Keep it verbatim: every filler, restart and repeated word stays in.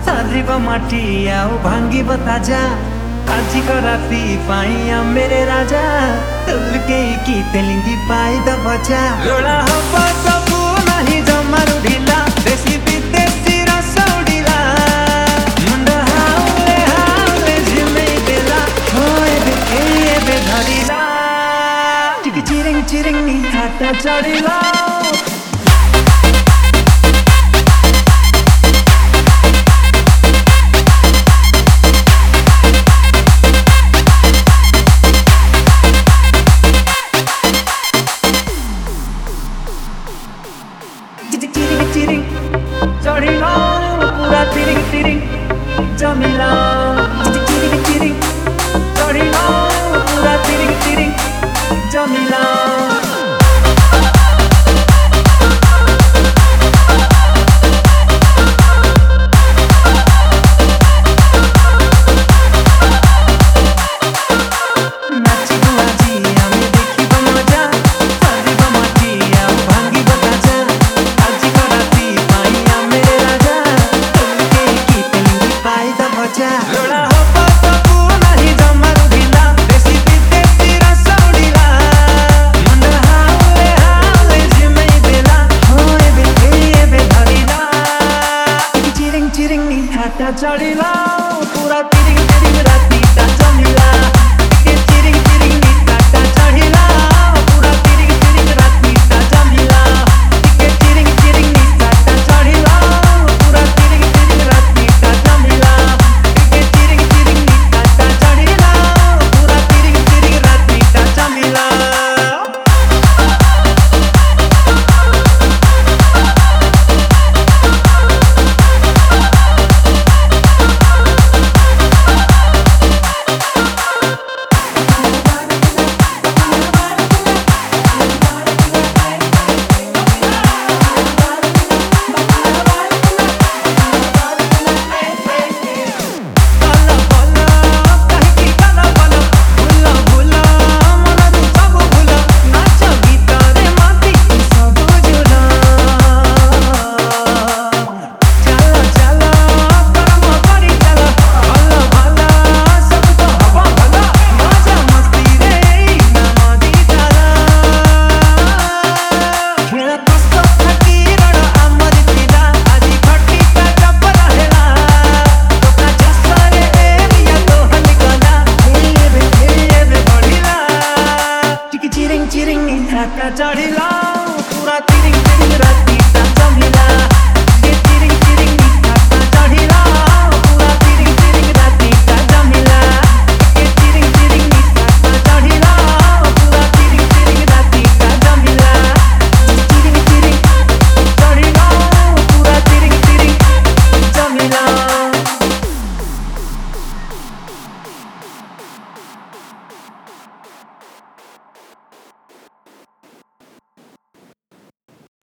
सारिब माटी आउ भांगिब ताजा आजिक राति पाइया मेरे राजा तुलके की तेलिंगी पाई द बचा लोड़ा हब सबू नहीं जमारू ढिला देसी विदेशी रस उड़िला मुंडा हाउले हाउले झिमेई देला होए बे ए बे धरिला टिक चिरिंग चिरिंग नी हाता चढ़िला चिरिंग चिरिंग चढ़िला पूरा चिरिंग चिरिंग जमिला चिरिंग चिरिंग चढ़िला पूरा चिरिंग चिरिंग जमिला लोड़ा हब सबू नहीं जमारू ढिला देसी विदेशी रस उड़िला मुंडा हाउले हाउले झिमेई देला होए बे ए बे धरिला चिरिंग चिरिंग नी हाता चढ़िला पूरा चिरिंग चिरिंग राति ता जमिला।